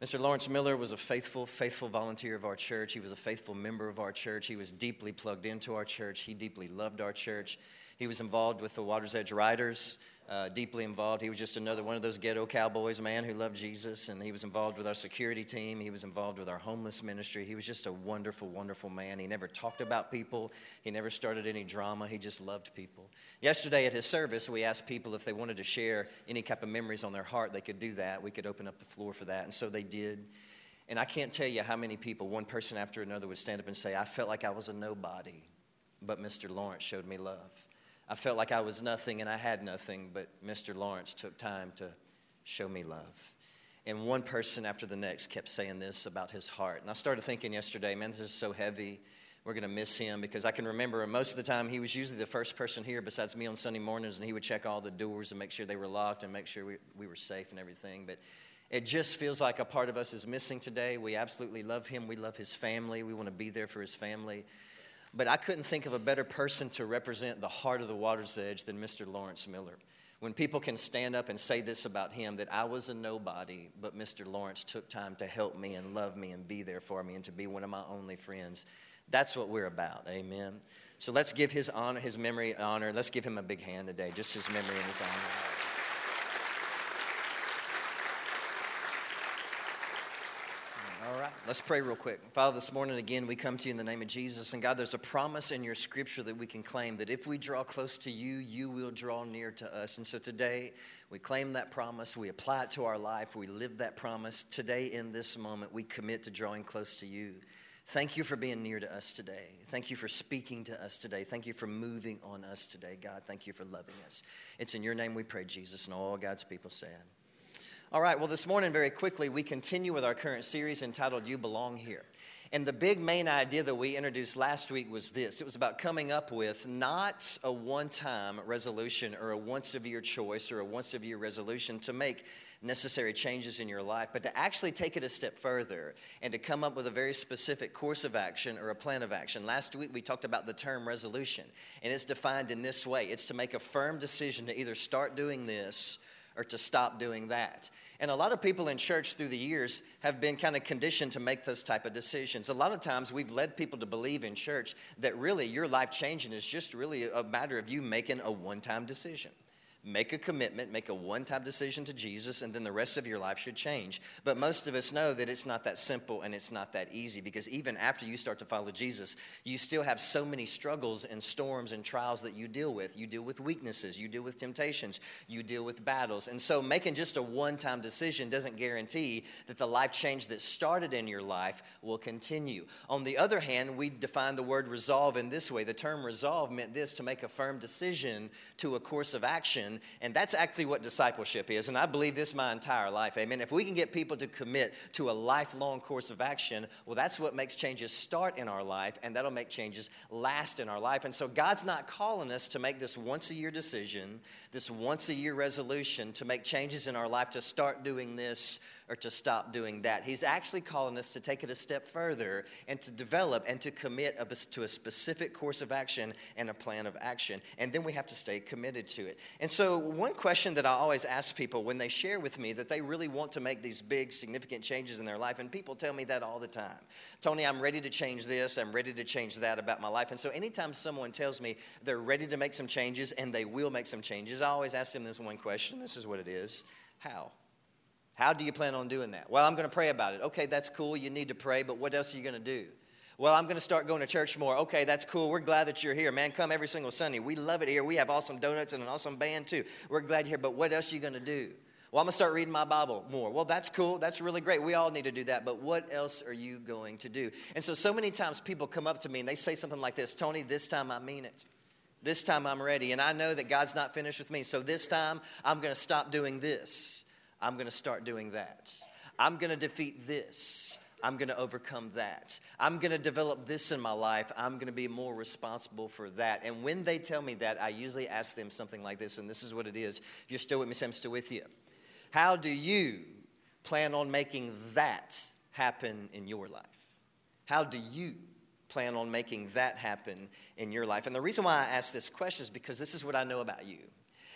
Mr. Lawrence Miller was a faithful volunteer of our church. He was a faithful member of our church. He was deeply plugged into our church. He deeply loved our church. He was involved with the Water's Edge Riders, deeply involved. He was just another one of those ghetto cowboys, man, who loved Jesus. And he was involved with our security team. He was involved with our homeless ministry. He was just a wonderful, wonderful man. He never talked about people. He never started any drama. He just loved people. Yesterday at his service, we asked people if they wanted to share any type of memories on their heart. They could do that. We could open up the floor for that. And so they did. And I can't tell you how many people, one person after another, would stand up and say, I felt like I was a nobody, but Mr. Lawrence showed me love. I felt like I was nothing and I had nothing, but Mr. Lawrence took time to show me love. And one person after the next kept saying this about his heart. And I started thinking yesterday, man, this is so heavy. We're going to miss him, because I can remember most of the time he was usually the first person here besides me on Sunday mornings, and he would check all the doors and make sure they were locked and make sure we were safe and everything. But it just feels like a part of us is missing today. We absolutely love him. We love his family. We want to be there for his family. But I couldn't think of a better person to represent the heart of the Water's Edge than Mr. Lawrence Miller. When people can stand up and say this about him, that I was a nobody, but Mr. Lawrence took time to help me and love me and be there for me and to be one of my only friends. That's what we're about, amen? So let's give his honor, his memory honor. Let's give him a big hand today, just his memory and his honor. All right, let's pray real quick. Father, this morning again, we come to you in the name of Jesus. And God, there's a promise in your scripture that we can claim, that if we draw close to you, you will draw near to us. And so today, we claim that promise. We apply it to our life. We live that promise. Today, in this moment, we commit to drawing close to you. Thank you for being near to us today. Thank you for speaking to us today. Thank you for moving on us today, God. Thank you for loving us. It's in your name we pray, Jesus, and all God's people said. All right, well, this morning, very quickly, we continue with our current series entitled You Belong Here. And the big main idea that we introduced last week was this. It was about coming up with not a one-time resolution or a once-a-year choice or a once-a-year resolution to make necessary changes in your life, but to actually take it a step further and to come up with a very specific course of action or a plan of action. Last week, we talked about the term resolution, and it's defined in this way. It's to make a firm decision to either start doing this or to stop doing that. And a lot of people in church through the years have been kind of conditioned to make those type of decisions. A lot of times we've led people to believe in church that really your life changing is just really a matter of you making a one-time decision. Make a commitment, make a one-time decision to Jesus, and then the rest of your life should change. But most of us know that it's not that simple and it's not that easy, because even after you start to follow Jesus, you still have so many struggles and storms and trials that you deal with. You deal with weaknesses, you deal with temptations, you deal with battles. And so making just a one-time decision doesn't guarantee that the life change that started in your life will continue. On the other hand, we define the word resolve in this way. The term resolve meant this: to make a firm decision to a course of action. And that's actually what discipleship is. And I believe this my entire life. Amen. If we can get people to commit to a lifelong course of action, well, that's what makes changes start in our life, and that'll make changes last in our life. And so God's not calling us to make this once-a-year decision, this once-a-year resolution to make changes in our life, to start doing this or to stop doing that. He's actually calling us to take it a step further and to develop and to commit to a specific course of action and a plan of action. And then we have to stay committed to it. And so one question that I always ask people when they share with me that they really want to make these big, significant changes in their life, and people tell me that all the time. Tony, I'm ready to change this, I'm ready to change that about my life. And so anytime someone tells me they're ready to make some changes and they will make some changes, I always ask them this one question. This is what it is. How? How do you plan on doing that? Well, I'm going to pray about it. Okay, that's cool. You need to pray, but what else are you going to do? Well, I'm going to start going to church more. Okay, that's cool. We're glad that you're here, man. Come every single Sunday. We love it here. We have awesome donuts and an awesome band, too. We're glad you're here, but what else are you going to do? Well, I'm going to start reading my Bible more. Well, that's cool. That's really great. We all need to do that, but what else are you going to do? And so many times people come up to me and they say something like this: Tony, this time I mean it. This time I'm ready, and I know that God's not finished with me, so this time I'm going to stop doing this. I'm going to start doing that. I'm going to defeat this. I'm going to overcome that. I'm going to develop this in my life. I'm going to be more responsible for that. And when they tell me that, I usually ask them something like this, and this is what it is. If you're still with me, say I'm still with you. How do you plan on making that happen in your life? How do you plan on making that happen in your life? And the reason why I ask this question is because this is what I know about you.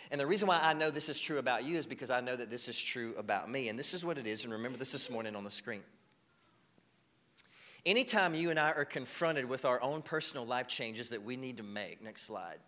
And the reason why I know this is true about you is because I know that this is true about me. And this is what it is. And remember this morning on the screen. Anytime you and I are confronted with our own personal life changes that we need to make, next slide,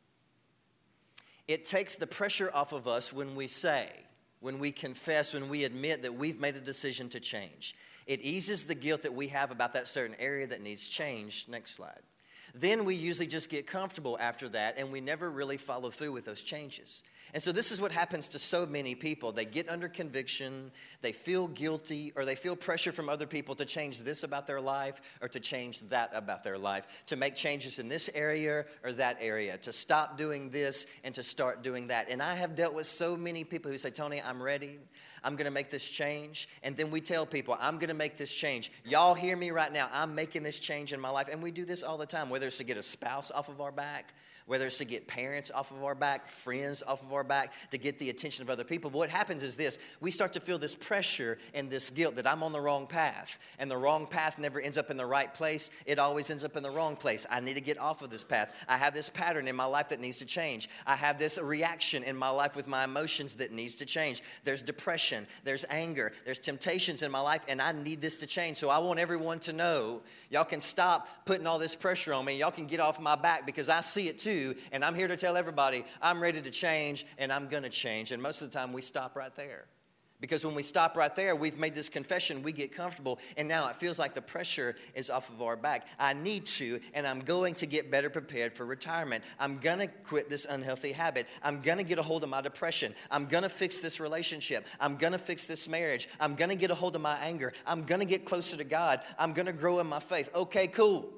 it takes the pressure off of us when we say, when we confess, when we admit that we've made a decision to change. It eases the guilt that we have about that certain area that needs change. Next slide. Then we usually just get comfortable after that, and we never really follow through with those changes. And so this is what happens to so many people. They get under conviction, they feel guilty, or they feel pressure from other people to change this about their life or to change that about their life, to make changes in this area or that area, to stop doing this and to start doing that. And I have dealt with so many people who say, Tony, I'm ready. I'm going to make this change. And then we tell people, I'm going to make this change. Y'all hear me right now. I'm making this change in my life. And we do this all the time, whether it's to get a spouse off of our back, whether it's to get parents off of our back, friends off of our back, to get the attention of other people. But what happens is this. We start to feel this pressure and this guilt that I'm on the wrong path. And the wrong path never ends up in the right place. It always ends up in the wrong place. I need to get off of this path. I have this pattern in my life that needs to change. I have this reaction in my life with my emotions that needs to change. There's depression. There's anger. There's temptations in my life, and I need this to change. So I want everyone to know, y'all can stop putting all this pressure on me. Y'all can get off my back because I see it too. And I'm here to tell everybody I'm ready to change and I'm going to change. And most of the time we stop right there. Because when we stop right there, we've made this confession, we get comfortable, and now it feels like the pressure is off of our back. I need to, and I'm going to get better prepared for retirement. I'm going to quit this unhealthy habit. I'm going to get a hold of my depression. I'm going to fix this relationship. I'm going to fix this marriage. I'm going to get a hold of my anger. I'm going to get closer to God. I'm going to grow in my faith. Okay, cool.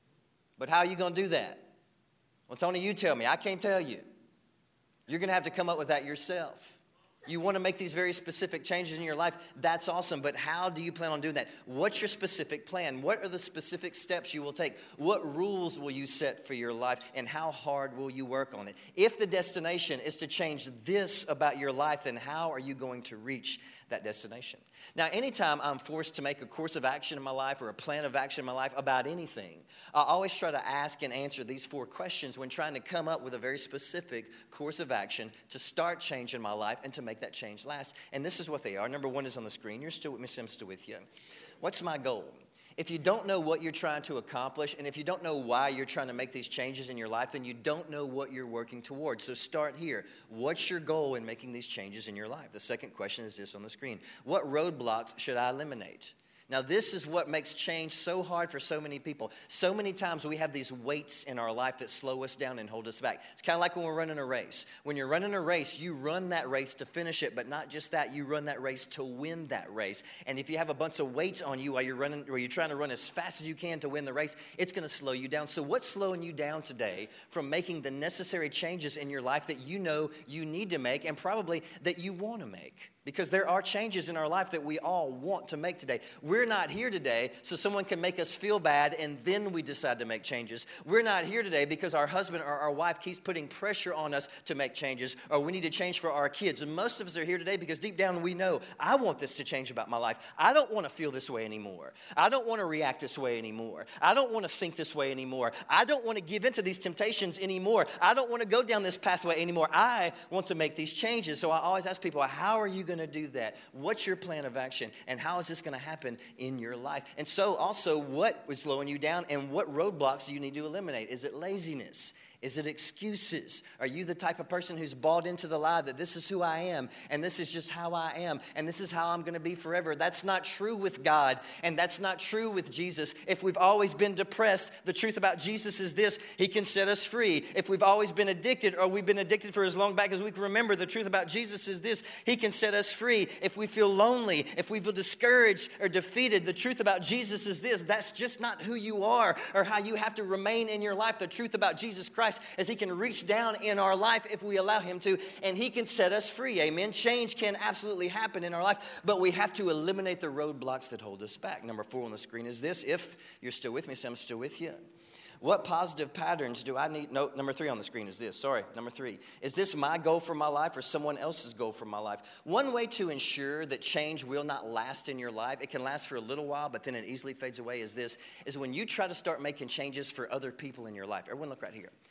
But how are you going to do that? Well, Tony, you tell me. I can't tell you. You're going to have to come up with that yourself. You want to make these very specific changes in your life. That's awesome. But how do you plan on doing that? What's your specific plan? What are the specific steps you will take? What rules will you set for your life? And how hard will you work on it? If the destination is to change this about your life, then how are you going to reach that destination? Now, anytime I'm forced to make a course of action in my life or a plan of action in my life about anything, I always try to ask and answer these 4 questions when trying to come up with a very specific course of action to start change in my life and to make that change last. And this is what they are. Number 1 is on the screen. You're still with me, I'm still with you. What's my goal? If you don't know what you're trying to accomplish, and if you don't know why you're trying to make these changes in your life, then you don't know what you're working towards. So start here. What's your goal in making these changes in your life? The second question is this on the screen. What roadblocks should I eliminate? Now, this is what makes change so hard for so many people. So many times we have these weights in our life that slow us down and hold us back. It's kind of like when we're running a race. When you're running a race, you run that race to finish it, but not just that, you run that race to win that race. And if you have a bunch of weights on you while you're running, or you're trying to run as fast as you can to win the race, it's going to slow you down. So what's slowing you down today from making the necessary changes in your life that you know you need to make and probably that you want to make? Because there are changes in our life that we all want to make today. We're not here today so someone can make us feel bad and then we decide to make changes. We're not here today because our husband or our wife keeps putting pressure on us to make changes, or we need to change for our kids. And most of us are here today because deep down we know, I want this to change about my life. I don't want to feel this way anymore. I don't want to react this way anymore. I don't want to think this way anymore. I don't want to give into these temptations anymore. I don't want to go down this pathway anymore. I want to make these changes. So I always ask people, how are you going to do that? What's your plan of action? And how is this going to happen in your life? And so also, what is slowing you down and what roadblocks do you need to eliminate? Is it laziness? Is it excuses? Are you the type of person who's bought into the lie that this is who I am and this is just how I am and this is how I'm going to be forever? That's not true with God, and that's not true with Jesus. If we've always been depressed, the truth about Jesus is this: He can set us free. If we've always been addicted, or we've been addicted for as long back as we can remember, the truth about Jesus is this: He can set us free. If we feel lonely, if we feel discouraged or defeated, the truth about Jesus is this: that's just not who you are or how you have to remain in your life. The truth about Jesus Christ as He can reach down in our life if we allow Him to, and He can set us free. Amen. Change can absolutely happen in our life, but we have to eliminate the roadblocks that hold us back. Number 4 on the screen is this. If you're still with me, so I'm still with you. What positive patterns do I need? No, number 3 on the screen is this. Sorry, number 3. Is this my goal for my life or someone else's goal for my life? One way to ensure that change will not last in your life, it can last for a little while, but then it easily fades away, is this: is when you try to start making changes for other people in your life. Everyone look right here.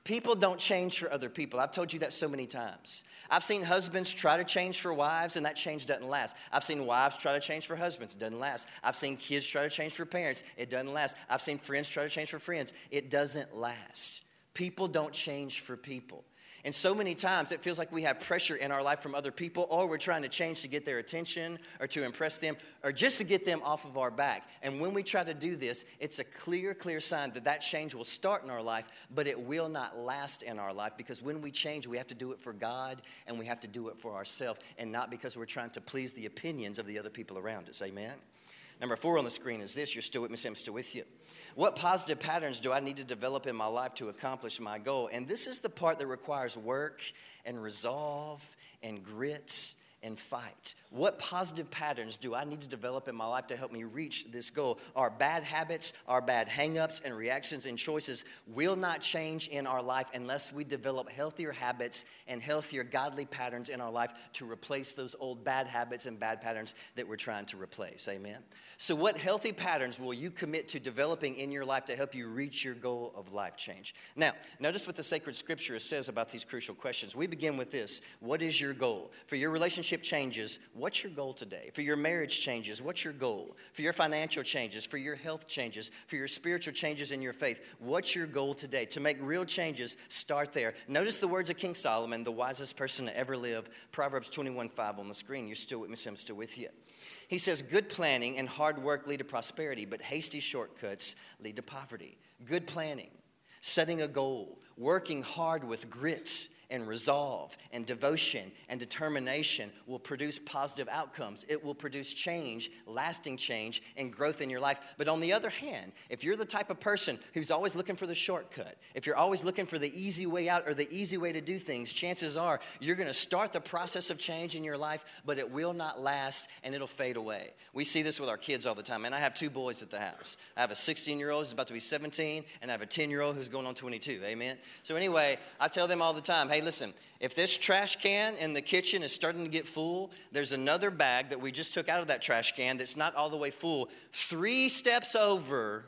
People don't change for other people. I've told you that so many times. I've seen husbands try to change for wives, and that change doesn't last. I've seen wives try to change for husbands. It doesn't last. I've seen kids try to change for parents. It doesn't last. I've seen friends try to change for friends. It doesn't last. People don't change for people. And so many times it feels like we have pressure in our life from other people, or we're trying to change to get their attention or to impress them or just to get them off of our back. And when we try to do this, it's a clear sign that that change will start in our life, but it will not last in our life, because when we change, we have to do it for God and we have to do it for ourselves, and not because we're trying to please the opinions of the other people around us. Amen? Number 4 on the screen is this. You're still with me, say I'm still with you. What positive patterns do I need to develop in my life to accomplish my goal? And this is the part that requires work and resolve and grit and fight. What positive patterns do I need to develop in my life to help me reach this goal? Our bad habits, our bad hang-ups and reactions and choices will not change in our life unless we develop healthier habits and healthier godly patterns in our life to replace those old bad habits and bad patterns that we're trying to replace. Amen? So what healthy patterns will you commit to developing in your life to help you reach your goal of life change? Now, notice what the sacred scripture says about these crucial questions. We begin with this. What is your goal? For your relationship changes, what's your goal today? For your marriage changes, what's your goal? For your financial changes, for your health changes, for your spiritual changes in your faith, what's your goal today? To make real changes, start there. Notice the words of King Solomon, the wisest person to ever live. Proverbs 21:5 on the screen. You're still with me, so I'm still with you. He says, good planning and hard work lead to prosperity, but hasty shortcuts lead to poverty. Good planning, setting a goal, working hard with grit and resolve and devotion and determination will produce positive outcomes. It will produce change, lasting change, and growth in your life. But on the other hand, if you're the type of person who's always looking for the shortcut, if you're always looking for the easy way out or the easy way to do things, chances are you're going to start the process of change in your life, but it will not last and it'll fade away. We see this with our kids all the time. And I have 2 boys at the house. I have a 16-year-old who's about to be 17, and I have a 10-year-old who's going on 22. Amen? So anyway, I tell them all the time, hey, listen, if this trash can in the kitchen is starting to get full, there's another bag that we just took out of that trash can that's not all the way full. 3 steps over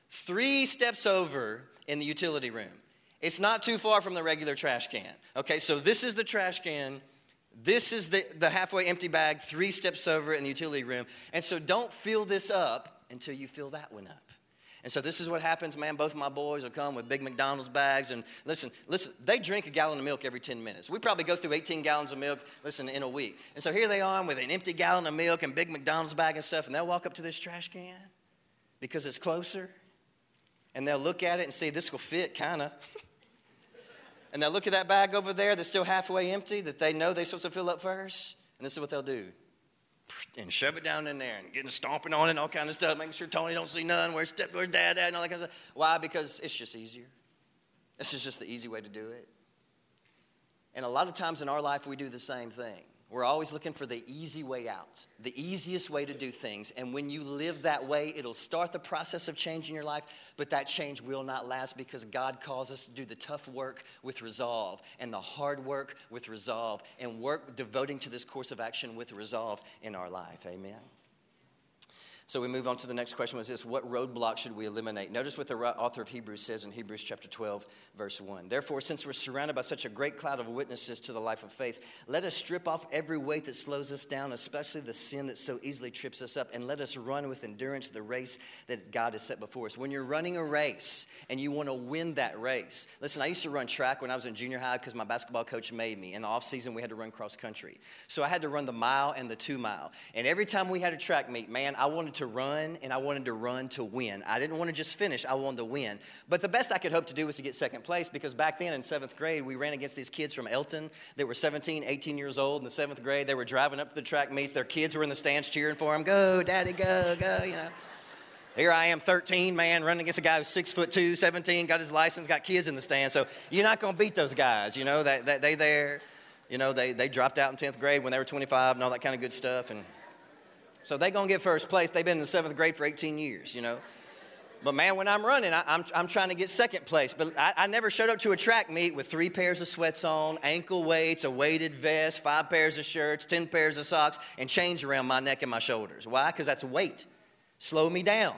in the utility room. It's not too far from the regular trash can. Okay, so this is the trash can. This is the halfway empty bag, 3 steps over in the utility room. And so don't fill this up until you fill that one up. And so this is what happens, man. Both of my boys will come with big McDonald's bags. And listen, they drink a gallon of milk every 10 minutes. We probably go through 18 gallons of milk, in a week. And so here they are with an empty gallon of milk and big McDonald's bag and stuff. And they'll walk up to this trash can because it's closer. And they'll look at it and see, this will fit, kind of. And they'll look at that bag over there that's still halfway empty that they know they're supposed to fill up first. And this is what they'll do. And shove it down in there and getting stomping on it and all kind of stuff, making sure Tony don't see none, where's dad at and all that kind of stuff. Why? Because it's just easier. This is just the easy way to do it. And a lot of times in our life, we do the same thing. We're always looking for the easy way out, the easiest way to do things. And when you live that way, it'll start the process of change in your life, but that change will not last because God calls us to do the tough work with resolve and the hard work with resolve and work devoting to this course of action with resolve in our life. Amen. So we move on to the next question, was this: what roadblock should we eliminate? Notice what the author of Hebrews says in Hebrews chapter 12, verse 1. Therefore, since we're surrounded by such a great cloud of witnesses to the life of faith, let us strip off every weight that slows us down, especially the sin that so easily trips us up, and let us run with endurance the race that God has set before us. When you're running a race and you want to win that race, listen, I used to run track when I was in junior high because my basketball coach made me. In the off season, we had to run cross country. So I had to run the mile and the 2 mile. And every time we had a track meet, man, I wanted to run, and I wanted to run to win. I didn't want to just finish. I wanted to win. But the best I could hope to do was to get second place, because back then in 7th grade, we ran against these kids from Elton that were 17, 18 years old in the 7th grade. They were driving up to the track meets. Their kids were in the stands cheering for them. Go, Daddy, go, you know. Here I am, 13, man, running against a guy who's 6'2", 17, got his license, got kids in the stands. So you're not going to beat those guys, you know. They there. You know, they dropped out in 10th grade when they were 25 and all that kind of good stuff. And so they're going to get first place. They've been in the 7th grade for 18 years, you know. But, man, when I'm running, I'm trying to get second place. But I never showed up to a track meet with 3 pairs of sweats on, ankle weights, a weighted vest, 5 pairs of shirts, 10 pairs of socks, and chains around my neck and my shoulders. Why? Because that's weight. Slow me down.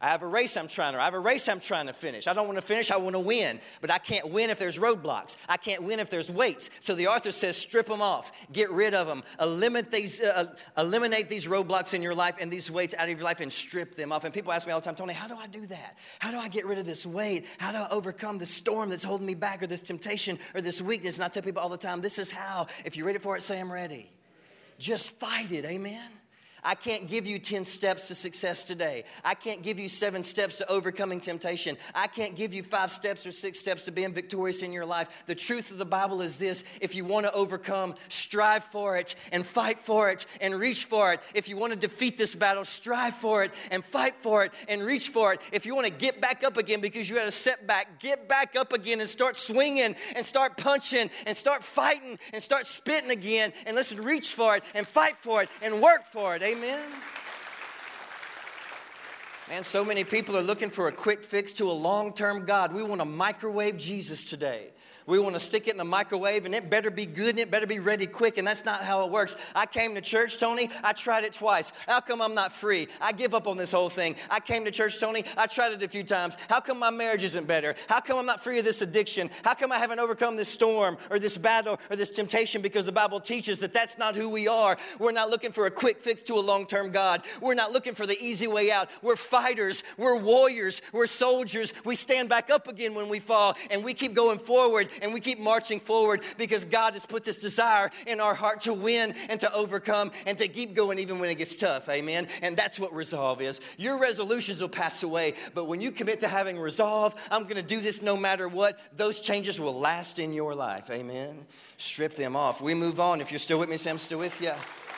I have a race I'm trying to finish. I don't want to finish, I want to win. But I can't win if there's roadblocks. I can't win if there's weights. So the author says, strip them off. Get rid of them. Eliminate these roadblocks in your life and these weights out of your life and strip them off. And people ask me all the time, Tony, how do I do that? How do I get rid of this weight? How do I overcome the storm that's holding me back or this temptation or this weakness? And I tell people all the time, this is how. If you're ready for it, say I'm ready. Just fight it, amen? I can't give you 10 steps to success today. I can't give you 7 steps to overcoming temptation. I can't give you 5 steps or 6 steps to being victorious in your life. The truth of the Bible is this: if you want to overcome, strive for it and fight for it and reach for it. If you want to defeat this battle, strive for it and fight for it and reach for it. If you want to get back up again because you had a setback, get back up again and start swinging and start punching and start fighting and start spitting again. And listen, reach for it and fight for it and work for it. Amen. Man, so many people are looking for a quick fix to a long-term God. We want to microwave Jesus today. We want to stick it in the microwave, and it better be good, and it better be ready quick, and that's not how it works. I came to church, Tony. I tried it twice. How come I'm not free? I give up on this whole thing. I came to church, Tony. I tried it a few times. How come my marriage isn't better? How come I'm not free of this addiction? How come I haven't overcome this storm or this battle or this temptation? Because the Bible teaches that that's not who we are. We're not looking for a quick fix to a long-term God. We're not looking for the easy way out. We're fighters. We're warriors. We're soldiers. We stand back up again when we fall, and we keep going forward, and we keep marching forward because God has put this desire in our heart to win and to overcome and to keep going even when it gets tough. Amen. And that's what resolve is. Your resolutions will pass away, but when you commit to having resolve, I'm going to do this no matter what, those changes will last in your life. Amen. Strip them off. We move on. If you're still with me, say I'm still with you.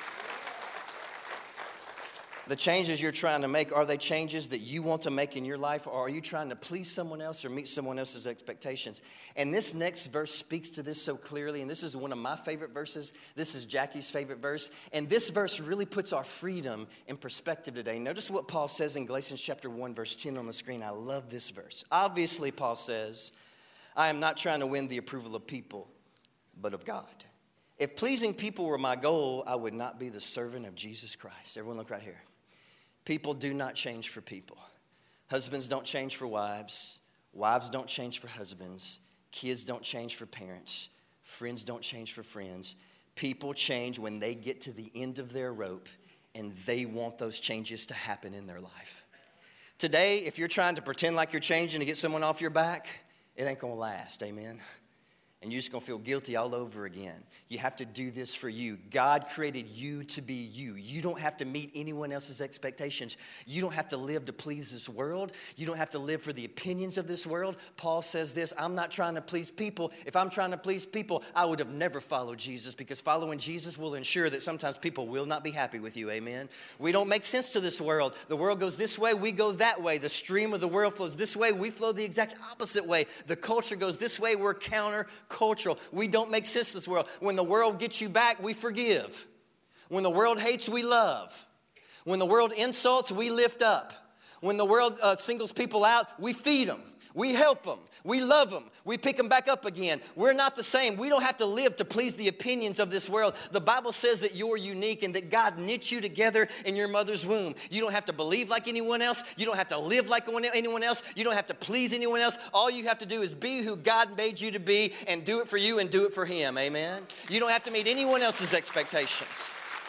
The changes you're trying to make, are they changes that you want to make in your life, or are you trying to please someone else or meet someone else's expectations? And this next verse speaks to this so clearly, and this is one of my favorite verses. This is Jackie's favorite verse, and this verse really puts our freedom in perspective today. Notice what Paul says in Galatians chapter 1, verse 10 on the screen. I love this verse. Obviously, Paul says, I am not trying to win the approval of people, but of God. If pleasing people were my goal, I would not be the servant of Jesus Christ. Everyone look right here. People do not change for people. Husbands don't change for wives. Wives don't change for husbands. Kids don't change for parents. Friends don't change for friends. People change when they get to the end of their rope and they want those changes to happen in their life. Today, if you're trying to pretend like you're changing to get someone off your back, it ain't going to last. Amen. And you're just going to feel guilty all over again. You have to do this for you. God created you to be you. You don't have to meet anyone else's expectations. You don't have to live to please this world. You don't have to live for the opinions of this world. Paul says this, I'm not trying to please people. If I'm trying to please people, I would have never followed Jesus, because following Jesus will ensure that sometimes people will not be happy with you. Amen. We don't make sense to this world. The world goes this way, we go that way. The stream of the world flows this way, we flow the exact opposite way. The culture goes this way, we're countercultural. We don't make sense to this world. When the world gets you back, we forgive. When the world hates, we love. When the world insults, we lift up. When the world singles people out, we feed them. We help them. We love them. We pick them back up again. We're not the same. We don't have to live to please the opinions of this world. The Bible says that you're unique and that God knit you together in your mother's womb. You don't have to believe like anyone else. You don't have to live like anyone else. You don't have to please anyone else. All you have to do is be who God made you to be and do it for you and do it for Him. Amen? You don't have to meet anyone else's expectations.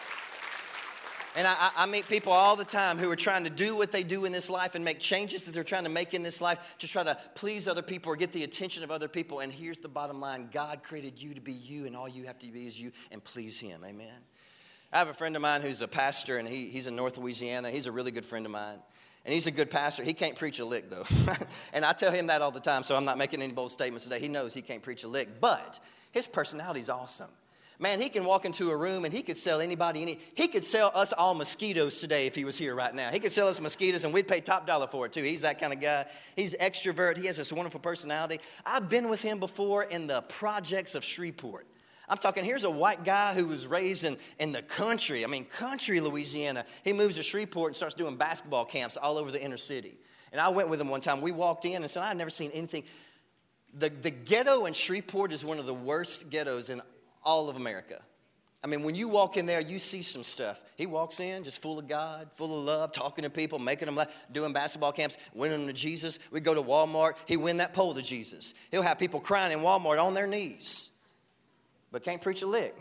And I meet people all the time who are trying to do what they do in this life and make changes that they're trying to make in this life to try to please other people or get the attention of other people. And here's the bottom line. God created you to be you, and all you have to be is you and please Him. Amen. I have a friend of mine who's a pastor, and he's in North Louisiana. He's a really good friend of mine. And he's a good pastor. He can't preach a lick, though. And I tell him that all the time, so I'm not making any bold statements today. He knows he can't preach a lick. But his personality's awesome. Man, he can walk into a room and he could sell anybody he could sell us all mosquitoes today if he was here right now. He could sell us mosquitoes and we'd pay top dollar for it too. He's that kind of guy. He's extrovert. He has this wonderful personality. I've been with him before in the projects of Shreveport. I'm talking, here's a white guy who was raised in the country. I mean, country Louisiana. He moves to Shreveport and starts doing basketball camps all over the inner city. And I went with him one time. We walked in and said, I've never seen anything. The ghetto in Shreveport is one of the worst ghettos in all of America. I mean, when you walk in there, you see some stuff. He walks in just full of God, full of love, talking to people, making them laugh, doing basketball camps, winning them to Jesus. We go to Walmart. He win that pole to Jesus. He'll have people crying in Walmart on their knees, but can't preach a lick.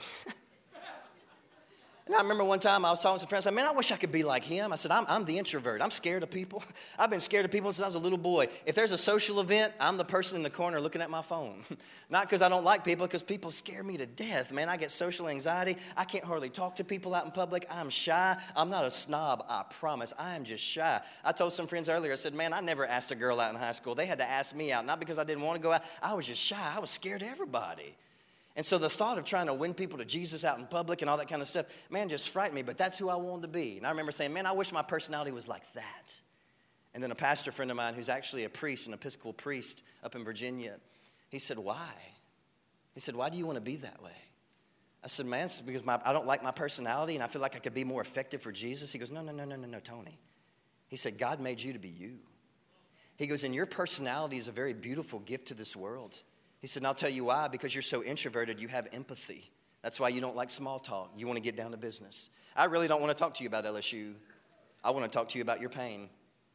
And I remember one time I was talking to some friends. I said, man, I wish I could be like him. I said, I'm the introvert. I'm scared of people. I've been scared of people since I was a little boy. If there's a social event, I'm the person in the corner looking at my phone. Not because I don't like people, because people scare me to death. Man, I get social anxiety. I can't hardly talk to people out in public. I'm shy. I'm not a snob, I promise. I am just shy. I told some friends earlier, I said, man, I never asked a girl out in high school. They had to ask me out, not because I didn't want to go out. I was just shy. I was scared of everybody. And so the thought of trying to win people to Jesus out in public and all that kind of stuff, man, just frightened me. But that's who I wanted to be. And I remember saying, man, I wish my personality was like that. And then a pastor friend of mine who's actually a priest, an Episcopal priest up in Virginia, he said, why? He said, why do you want to be that way? I said, man, it's because I don't like my personality and I feel like I could be more effective for Jesus. He goes, no, Tony. He said, God made you to be you. He goes, and your personality is a very beautiful gift to this world. He said, and I'll tell you why, because you're so introverted, you have empathy. That's why you don't like small talk. You want to get down to business. I really don't want to talk to you about LSU. I want to talk to you about your pain.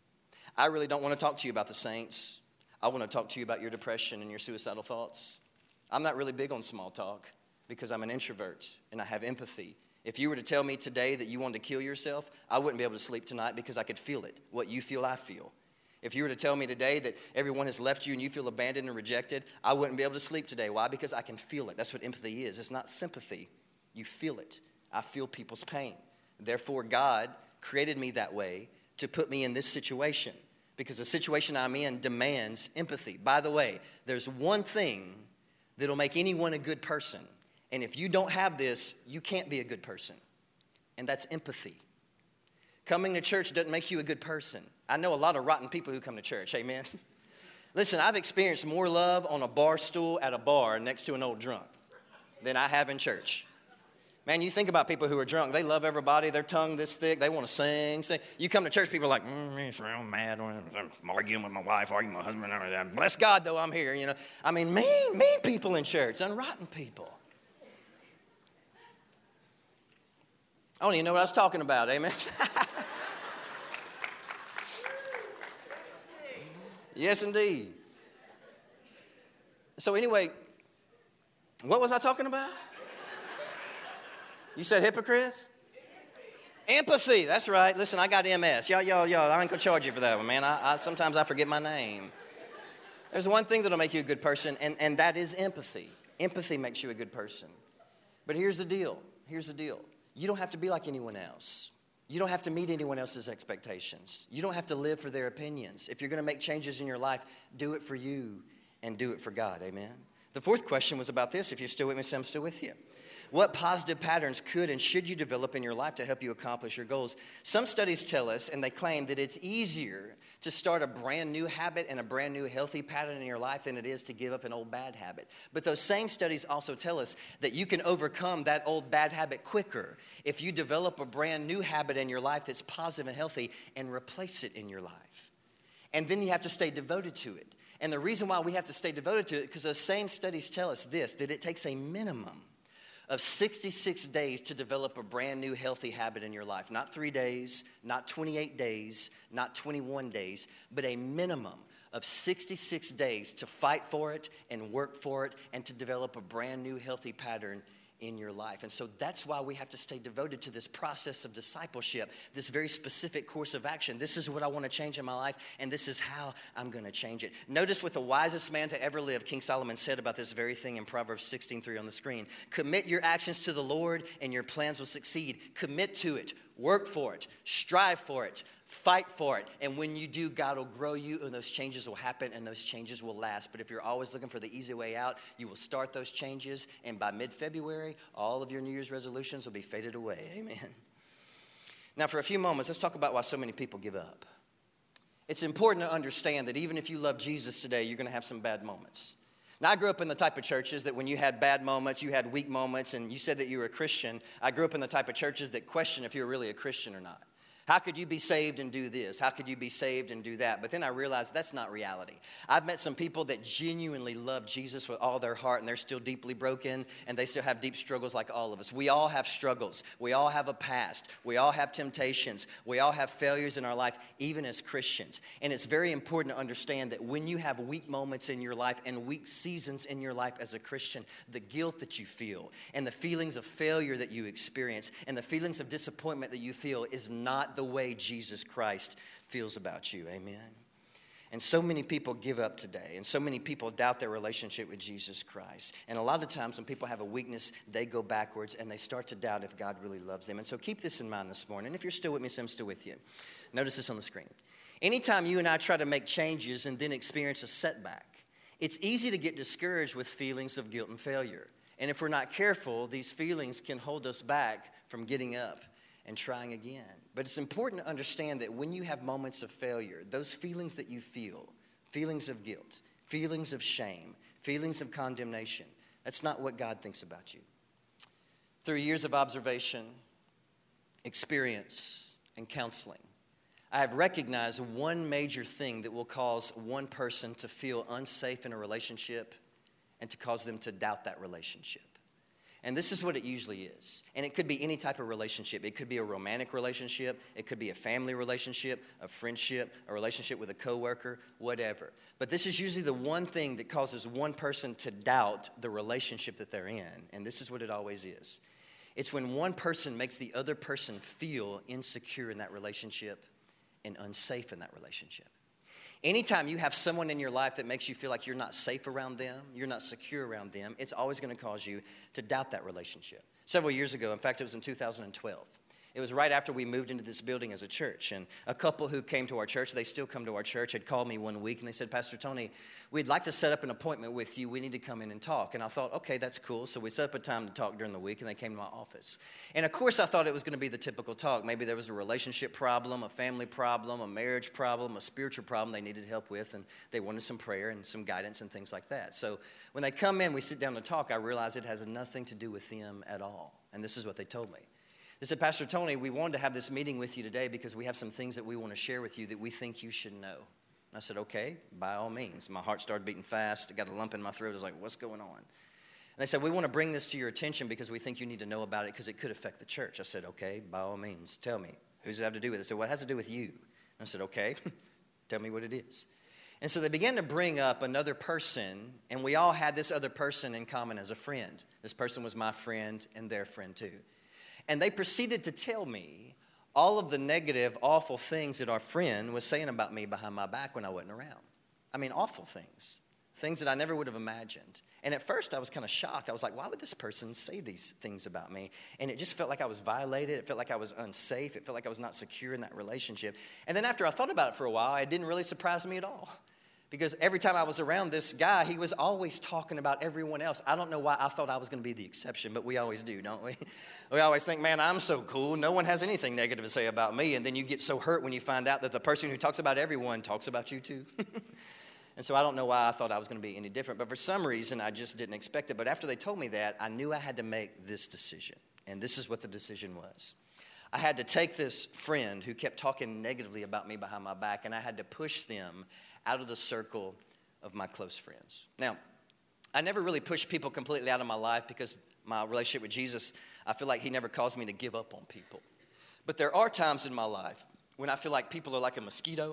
I really don't want to talk to you about the saints. I want to talk to you about your depression and your suicidal thoughts. I'm not really big on small talk because I'm an introvert and I have empathy. If you were to tell me today that you wanted to kill yourself, I wouldn't be able to sleep tonight because I could feel it. What you feel, I feel. If you were to tell me today that everyone has left you and you feel abandoned and rejected, I wouldn't be able to sleep today. Why? Because I can feel it. That's what empathy is. It's not sympathy. You feel it. I feel people's pain. Therefore, God created me that way to put me in this situation because the situation I'm in demands empathy. By the way, there's one thing that'll make anyone a good person. And if you don't have this, you can't be a good person. And that's empathy. Coming to church doesn't make you a good person. I know a lot of rotten people who come to church, amen? Listen, I've experienced more love on a bar stool at a bar next to an old drunk than I have in church. Man, you think about people who are drunk. They love everybody. Their tongue this thick. They want to sing. You come to church, people are like, I'm mad. I'm arguing with my wife, arguing with my husband. Bless God, though, I'm here, you know. I mean, mean people in church and rotten people. I don't even know what I was talking about, amen? Yes, indeed. So anyway, what was I talking about? You said hypocrites? Empathy, that's right. Listen, I got MS. Y'all, I ain't gonna charge you for that one, man. Sometimes I forget my name. There's one thing that'll make you a good person, and that is empathy. Empathy makes you a good person. But here's the deal. You don't have to be like anyone else. You don't have to meet anyone else's expectations. You don't have to live for their opinions. If you're going to make changes in your life, do it for you and do it for God. Amen. The fourth question was about this. If you're still with me, say I'm still with you. What positive patterns could and should you develop in your life to help you accomplish your goals? Some studies tell us, and they claim that it's easier to start a brand new habit and a brand new healthy pattern in your life than it is to give up an old bad habit. But those same studies also tell us that you can overcome that old bad habit quicker if you develop a brand new habit in your life that's positive and healthy and replace it in your life. And then you have to stay devoted to it. And the reason why we have to stay devoted to it, because those same studies tell us this, that it takes a minimum of 66 days to develop a brand new healthy habit in your life. Not 3 days, not 28 days, not 21 days, but a minimum of 66 days to fight for it and work for it and to develop a brand new healthy pattern in your life. And so that's why we have to stay devoted to this process of discipleship, this very specific course of action. This is what I want to change in my life, and this is how I'm going to change it. Notice what the wisest man to ever live, King Solomon, said about this very thing in Proverbs 16:3 on the screen. Commit your actions to the Lord, and your plans will succeed. Commit to it. Work for it. Strive for it. Fight for it. And when you do, God will grow you and those changes will happen and those changes will last. But if you're always looking for the easy way out, you will start those changes. And by mid-February, all of your New Year's resolutions will be faded away. Amen. Now, for a few moments, let's talk about why so many people give up. It's important to understand that even if you love Jesus today, you're going to have some bad moments. Now, I grew up in the type of churches that when you had bad moments, you had weak moments, and you said that you were a Christian. I grew up in the type of churches that question if you're really a Christian or not. How could you be saved and do this? How could you be saved and do that? But then I realized that's not reality. I've met some people that genuinely love Jesus with all their heart, and they're still deeply broken, and they still have deep struggles like all of us. We all have struggles. We all have a past. We all have temptations. We all have failures in our life, even as Christians. And it's very important to understand that when you have weak moments in your life and weak seasons in your life as a Christian, the guilt that you feel and the feelings of failure that you experience and the feelings of disappointment that you feel is not the way Jesus Christ feels about you. Amen. And so many people give up today, and so many people doubt their relationship with Jesus Christ. And a lot of times when people have a weakness, they go backwards and they start to doubt if God really loves them. And so keep this in mind this morning. If you're still with me, so I'm still with you. Notice this on the screen. Anytime you and I try to make changes and then experience a setback, it's easy to get discouraged with feelings of guilt and failure. And if we're not careful, these feelings can hold us back from getting up and trying again. But it's important to understand that when you have moments of failure, those feelings that you feel, feelings of guilt, feelings of shame, feelings of condemnation, that's not what God thinks about you. Through years of observation, experience, and counseling, I have recognized one major thing that will cause one person to feel unsafe in a relationship and to cause them to doubt that relationship. And this is what it usually is. And it could be any type of relationship. It could be a romantic relationship. It could be a family relationship, a friendship, a relationship with a coworker, whatever. But this is usually the one thing that causes one person to doubt the relationship that they're in. And this is what it always is. It's when one person makes the other person feel insecure in that relationship and unsafe in that relationship. Anytime you have someone in your life that makes you feel like you're not safe around them, you're not secure around them, it's always going to cause you to doubt that relationship. Several years ago, in fact, it was in 2012. It was right after we moved into this building as a church. And a couple who came to our church, they still come to our church, had called me one week and they said, Pastor Tony, we'd like to set up an appointment with you. We need to come in and talk. And I thought, okay, that's cool. So we set up a time to talk during the week and they came to my office. And of course, I thought it was going to be the typical talk. Maybe there was a relationship problem, a family problem, a marriage problem, a spiritual problem they needed help with. And they wanted some prayer and some guidance and things like that. So when they come in, we sit down to talk, I realize it has nothing to do with them at all. And this is what they told me. They said, Pastor Tony, we wanted to have this meeting with you today because we have some things that we want to share with you that we think you should know. And I said, okay, by all means. My heart started beating fast. I got a lump in my throat. I was like, what's going on? And they said, we want to bring this to your attention because we think you need to know about it because it could affect the church. I said, okay, by all means, tell me. Who does it have to do with it? They said, well, it has to do with you. And I said, okay, tell me what it is. And so they began to bring up another person, and we all had this other person in common as a friend. This person was my friend and their friend too. And they proceeded to tell me all of the negative, awful things that our friend was saying about me behind my back when I wasn't around. I mean, awful things, things that I never would have imagined. And at first I was kind of shocked. I was like, why would this person say these things about me? And it just felt like I was violated. It felt like I was unsafe. It felt like I was not secure in that relationship. And then after I thought about it for a while, it didn't really surprise me at all. Because every time I was around this guy, he was always talking about everyone else. I don't know why I thought I was going to be the exception, but we always do, don't we? We always think, man, I'm so cool. No one has anything negative to say about me. And then you get so hurt when you find out that the person who talks about everyone talks about you too. And so I don't know why I thought I was going to be any different. But for some reason, I just didn't expect it. But after they told me that, I knew I had to make this decision. And this is what the decision was. I had to take this friend who kept talking negatively about me behind my back, and I had to push them out of the circle of my close friends. Now, I never really pushed people completely out of my life because my relationship with Jesus, I feel like he never caused me to give up on people. But there are times in my life when I feel like people are like a mosquito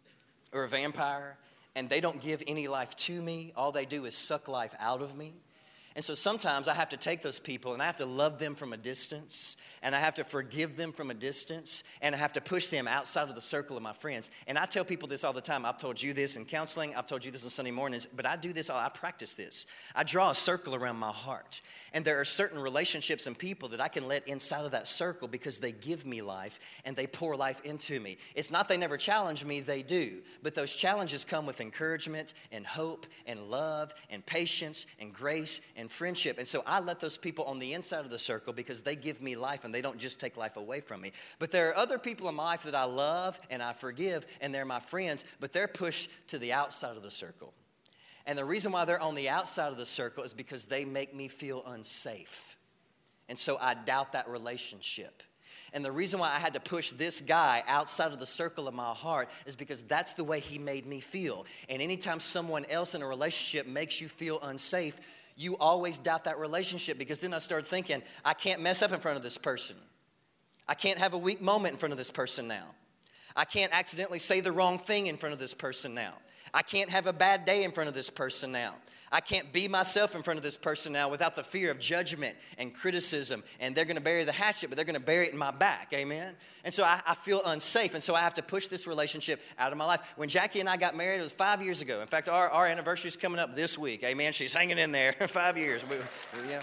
or a vampire, and they don't give any life to me. All they do is suck life out of me. And so sometimes I have to take those people and I have to love them from a distance, and I have to forgive them from a distance, and I have to push them outside of the circle of my friends. And I tell people this all the time. I've told you this in counseling. I've told you this on Sunday mornings, but I do this, I practice this. I draw a circle around my heart, and there are certain relationships and people that I can let inside of that circle because they give me life and they pour life into me. It's not they never challenge me, they do. But those challenges come with encouragement and hope and love and patience and grace and friendship. And so I let those people on the inside of the circle because they give me life and they don't just take life away from me. But there are other people in my life that I love and I forgive, and they're my friends, but they're pushed to the outside of the circle. And the reason why they're on the outside of the circle is because they make me feel unsafe. And so I doubt that relationship. And the reason why I had to push this guy outside of the circle of my heart is because that's the way he made me feel. And anytime someone else in a relationship makes you feel unsafe, you always doubt that relationship, because then I started thinking, I can't mess up in front of this person. I can't have a weak moment in front of this person now. I can't accidentally say the wrong thing in front of this person now. I can't have a bad day in front of this person now. I can't be myself in front of this person now without the fear of judgment and criticism. And they're going to bury the hatchet, but they're going to bury it in my back. Amen? And so I feel unsafe. And so I have to push this relationship out of my life. When Jackie and I got married, it was 5 years ago. In fact, our anniversary is coming up this week. Amen? She's hanging in there. 5 years. Yeah.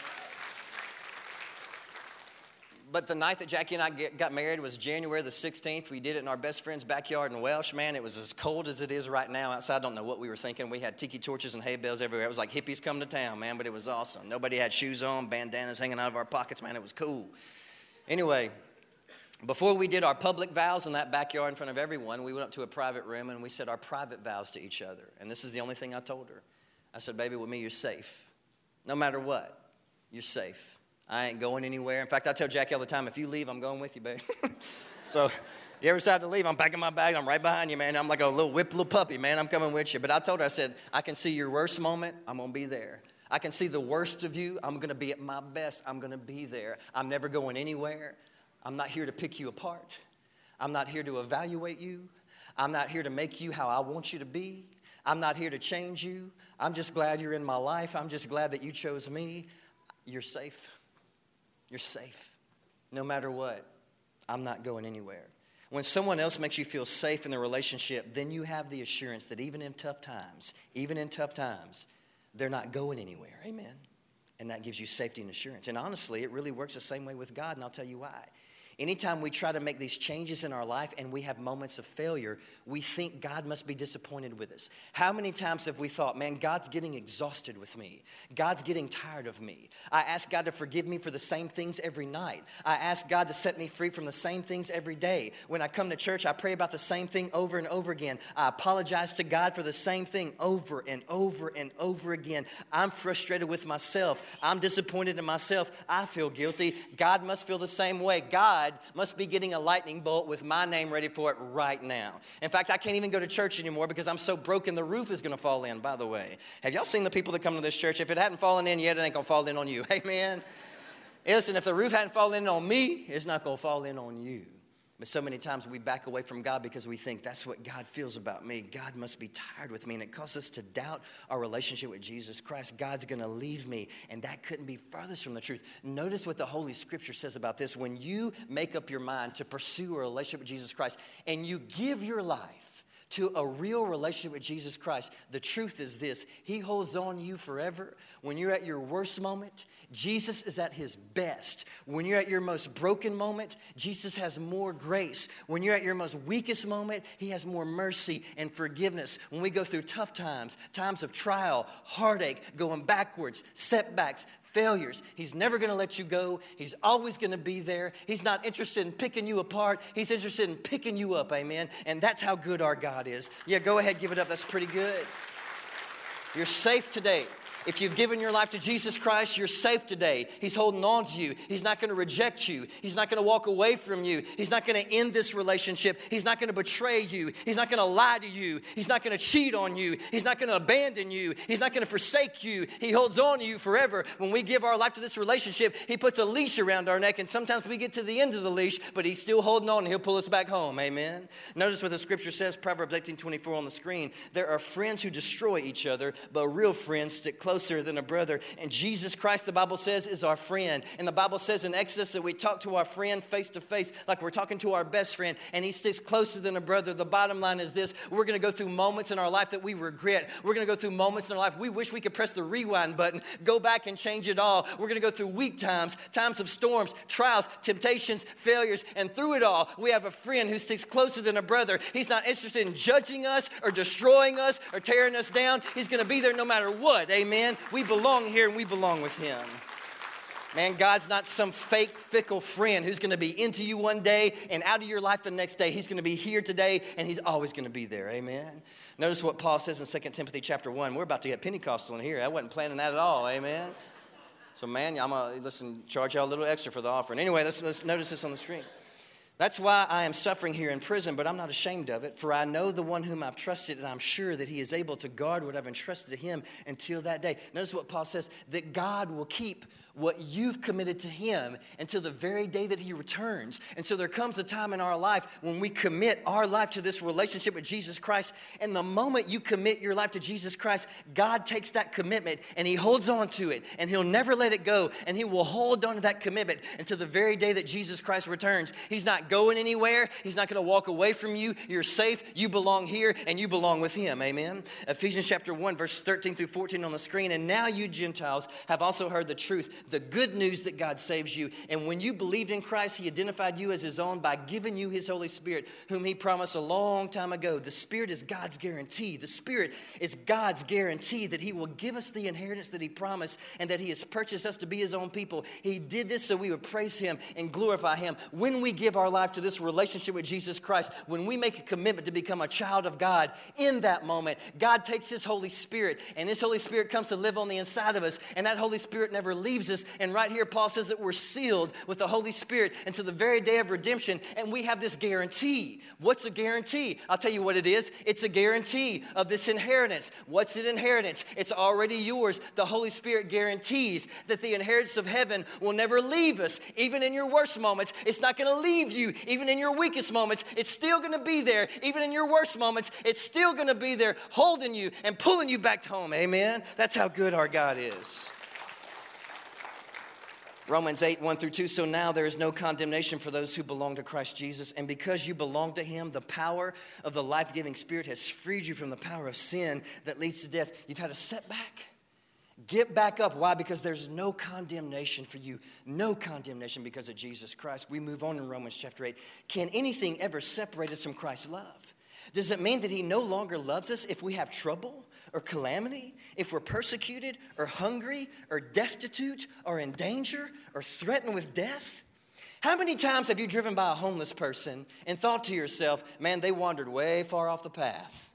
But the night that Jackie and I got married was January the 16th. We did it in our best friend's backyard in Welsh. Man, it was as cold as it is right now outside. I don't know what we were thinking. We had tiki torches and hay bales everywhere. It was like hippies come to town, man, but it was awesome. Nobody had shoes on, bandanas hanging out of our pockets, man. It was cool. Anyway, before we did our public vows in that backyard in front of everyone, we went up to a private room and we said our private vows to each other. And this is the only thing I told her. I said, baby, with me, you're safe. No matter what, you're safe. I ain't going anywhere. In fact, I tell Jackie all the time, if you leave, I'm going with you, babe. So you ever decide to leave, I'm packing my bag. I'm right behind you, man. I'm like a whipped little puppy, man. I'm coming with you. But I told her, I said, I can see your worst moment. I'm going to be there. I can see the worst of you. I'm going to be at my best. I'm going to be there. I'm never going anywhere. I'm not here to pick you apart. I'm not here to evaluate you. I'm not here to make you how I want you to be. I'm not here to change you. I'm just glad you're in my life. I'm just glad that you chose me. You're safe. You're safe. No matter what, I'm not going anywhere. When someone else makes you feel safe in the relationship, then you have the assurance that even in tough times, they're not going anywhere. Amen. And that gives you safety and assurance. And honestly, it really works the same way with God, and I'll tell you why. Anytime we try to make these changes in our life and we have moments of failure, we think God must be disappointed with us. How many times have we thought, man, God's getting exhausted with me. God's getting tired of me. I ask God to forgive me for the same things every night. I ask God to set me free from the same things every day. When I come to church, I pray about the same thing over and over again. I apologize to God for the same thing over and over and over again. I'm frustrated with myself. I'm disappointed in myself. I feel guilty. God must feel the same way. God must be getting a lightning bolt with my name ready for it right now. In fact, I can't even go to church anymore because I'm so broken the roof is going to fall in, by the way. Have y'all seen the people that come to this church? If it hadn't fallen in yet, it ain't going to fall in on you. Amen? Hey, listen, if the roof hadn't fallen in on me, it's not going to fall in on you. But so many times we back away from God because we think that's what God feels about me. God must be tired with me. And it causes us to doubt our relationship with Jesus Christ. God's going to leave me. And that couldn't be furthest from the truth. Notice what the Holy Scripture says about this. When you make up your mind to pursue a relationship with Jesus Christ and you give your life to a real relationship with Jesus Christ, the truth is this: He holds on to you forever. When you're at your worst moment, Jesus is at His best. When you're at your most broken moment, Jesus has more grace. When you're at your most weakest moment, He has more mercy and forgiveness. When we go through tough times, times of trial, heartache, going backwards, setbacks, failures, He's never going to let you go. He's always going to be there. He's not interested in picking you apart. He's interested in picking you up, amen? And that's how good our God is. Yeah, go ahead, give it up. That's pretty good. You're safe today. If you've given your life to Jesus Christ, you're safe today. He's holding on to you. He's not going to reject you. He's not going to walk away from you. He's not going to end this relationship. He's not going to betray you. He's not going to lie to you. He's not going to cheat on you. He's not going to abandon you. He's not going to forsake you. He holds on to you forever. When we give our life to this relationship, He puts a leash around our neck, and sometimes we get to the end of the leash, but He's still holding on, and He'll pull us back home. Amen? Notice what the Scripture says, Proverbs 18:24 on the screen. There are friends who destroy each other, but real friends stick closer than a brother. And Jesus Christ, the Bible says, is our friend. And the Bible says in Exodus that we talk to our friend face to face like we're talking to our best friend, and He sticks closer than a brother. The bottom line is this: we're going to go through moments in our life that we regret. We're going to go through moments in our life we wish we could press the rewind button, go back and change it all. We're going to go through weak times, times of storms, trials, temptations, failures, and through it all, we have a friend who sticks closer than a brother. He's not interested in judging us or destroying us or tearing us down. He's going to be there no matter what. Amen? We belong here and we belong with Him. Man, God's not some fake, fickle friend who's going to be into you one day and out of your life the next day. He's going to be here today, and He's always going to be there. Amen? Notice what Paul says in 2 Timothy chapter 1. We're about to get Pentecostal in here. I wasn't planning that at all. Amen? So, man, I'm going to, charge y'all a little extra for the offering. Anyway, let's notice this on the screen. That's why I am suffering here in prison, but I'm not ashamed of it, for I know the one whom I've trusted, and I'm sure that he is able to guard what I've entrusted to him until that day. Notice what Paul says, that God will keep what you've committed to him until the very day that he returns. And so there comes a time in our life when we commit our life to this relationship with Jesus Christ. And the moment you commit your life to Jesus Christ, God takes that commitment and he holds on to it, and he'll never let it go. And he will hold on to that commitment until the very day that Jesus Christ returns. He's not going anywhere. He's not going to walk away from you. You're safe. You belong here, and you belong with him. Amen. Ephesians chapter 1, verse 13 through 14 on the screen. And now you Gentiles have also heard the truth, the good news that God saves you. And when you believed in Christ, he identified you as his own by giving you his Holy Spirit, whom he promised a long time ago. The Spirit is God's guarantee. The Spirit is God's guarantee that he will give us the inheritance that he promised, and that he has purchased us to be his own people. He did this so we would praise him and glorify him. When we give our life to this relationship with Jesus Christ, when we make a commitment to become a child of God, in that moment, God takes his Holy Spirit, and his Holy Spirit comes to live on the inside of us, and that Holy Spirit never leaves us. And right here, Paul says that we're sealed with the Holy Spirit until the very day of redemption, and we have this guarantee. What's a guarantee? I'll tell you what it is. It's a guarantee of this inheritance. What's an inheritance? It's already yours. The Holy Spirit guarantees that the inheritance of heaven will never leave us. Even in your worst moments, it's not going to leave you. Even in your weakest moments, it's still going to be there. Even in your worst moments, it's still going to be there, holding you and pulling you back home. Amen? That's how good our God is. Romans 8, 1 through 2, so now there is no condemnation for those who belong to Christ Jesus. And because you belong to him, the power of the life-giving Spirit has freed you from the power of sin that leads to death. You've had a setback. Get back up. Why? Because there's no condemnation for you. No condemnation because of Jesus Christ. We move on in Romans chapter 8. Can anything ever separate us from Christ's love? Does it mean that he no longer loves us if we have trouble or calamity, if we're persecuted or hungry or destitute or in danger or threatened with death? How many times have you driven by a homeless person and thought to yourself, man, they wandered way far off the path.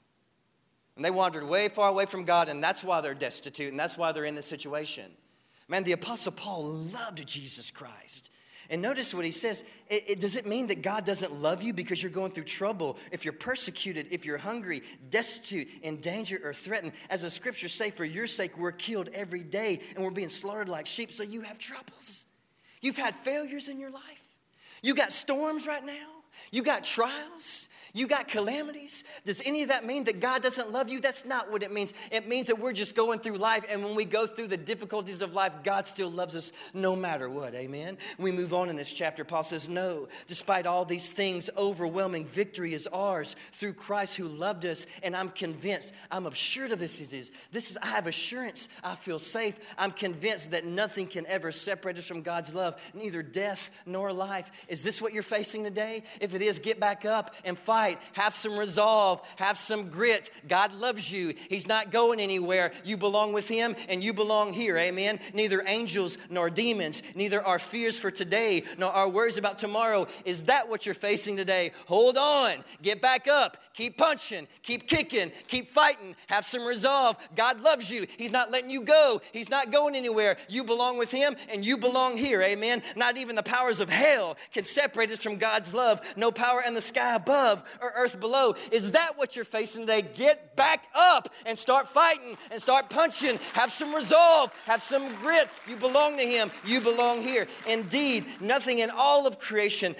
And they wandered way far away from God, and that's why they're destitute, and that's why they're in this situation. Man, the Apostle Paul loved Jesus Christ. And notice what he says. Does it mean that God doesn't love you because you're going through trouble, if you're persecuted, if you're hungry, destitute, in danger, or threatened? As the scriptures say, for your sake, we're killed every day, and we're being slaughtered like sheep, so you have troubles. You've had failures in your life. You got storms right now. You got trials. You got calamities. Does any of that mean that God doesn't love you? That's not what it means. It means that we're just going through life, and when we go through the difficulties of life, God still loves us no matter what. Amen? We move on in this chapter. Paul says, no, despite all these things, overwhelming victory is ours through Christ who loved us, and I'm convinced, I'm assured of this. I have assurance. I feel safe. I'm convinced that nothing can ever separate us from God's love, neither death nor life. Is this what you're facing today? If it is, get back up and fight. Have some resolve. Have some grit. God loves you. He's not going anywhere. You belong with him, and you belong here. Amen? Neither angels nor demons, neither our fears for today nor our worries about tomorrow. Is that what you're facing today? Hold on. Get back up. Keep punching. Keep kicking. Keep fighting. Have some resolve. God loves you. He's not letting you go. He's not going anywhere. You belong with him, and you belong here. Amen? Not even the powers of hell can separate us from God's love. No power in the sky above or earth below. Is that what you're facing today? Get back up and start fighting and start punching. Have some resolve. Have some grit. You belong to him. You belong here. Indeed, nothing in all of creation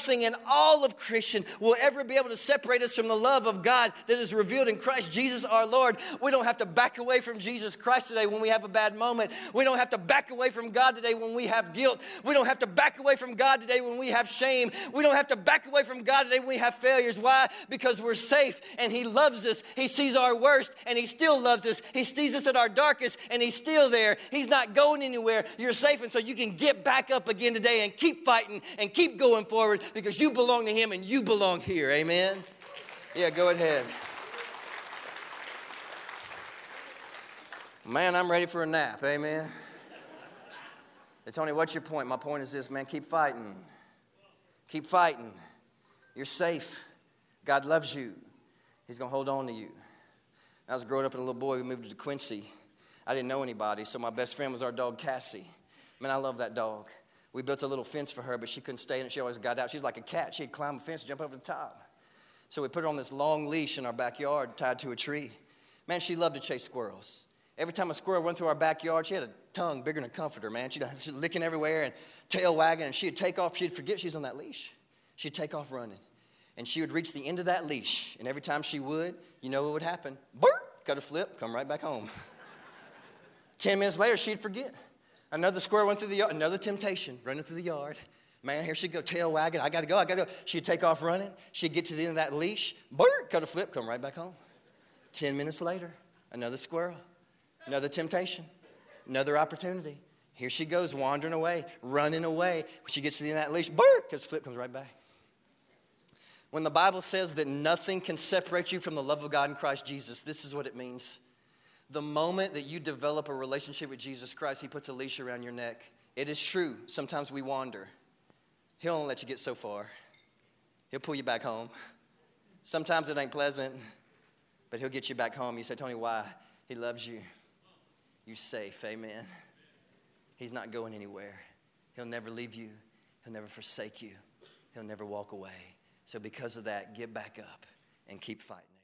will ever be able to separate us from the love of God that is revealed in Christ Jesus our Lord. We don't have to back away from Jesus Christ today when we have a bad moment. We don't have to back away from God today when we have guilt. We don't have to back away from God today when we have shame. We don't have to back away from God today when we have failures. Why? Because we're safe, and he loves us. He sees our worst, and he still loves us. He sees us at our darkest, and he's still there. He's not going anywhere. You're safe, and so you can get back up again today and keep fighting and keep going forward because you belong to him and you belong here. Amen? Yeah, go ahead. Man, I'm ready for a nap. Amen? Hey, Tony, what's your point? My point is this, man, keep fighting. Keep fighting. You're safe. God loves you. He's going to hold on to you. I was growing up as a little boy. We moved to Quincy. I didn't know anybody, so my best friend was our dog, Cassie. Man, I love that dog. We built a little fence for her, but she couldn't stay in it. She always got out. She's like a cat. She'd climb a fence and jump over the top. So we put her on this long leash in our backyard tied to a tree. Man, she loved to chase squirrels. Every time a squirrel went through our backyard, she had a tongue bigger than a comforter, man. She'd licking everywhere and tail wagging, and she'd take off. She'd forget she's on that leash. She'd take off running. And she would reach the end of that leash, and every time she would, you know what would happen? Burp, cut a flip, come right back home. 10 minutes later, she'd forget. Another squirrel went through the yard, another temptation, running through the yard. Man, here she'd go, tail wagging. I got to go. She'd take off running. She'd get to the end of that leash. Burp, cut a flip, come right back home. 10 minutes later, another squirrel, another temptation, another opportunity. Here she goes, wandering away, running away. When she gets to the end of that leash, burp, cuts a flip, comes right back. When the Bible says that nothing can separate you from the love of God in Christ Jesus, this is what it means. The moment that you develop a relationship with Jesus Christ, he puts a leash around your neck. It is true. Sometimes we wander. He'll only let you get so far. He'll pull you back home. Sometimes it ain't pleasant, but he'll get you back home. You say, Tony, why? He loves you. You're safe, amen. He's not going anywhere. He'll never leave you. He'll never forsake you. He'll never walk away. So because of that, get back up and keep fighting.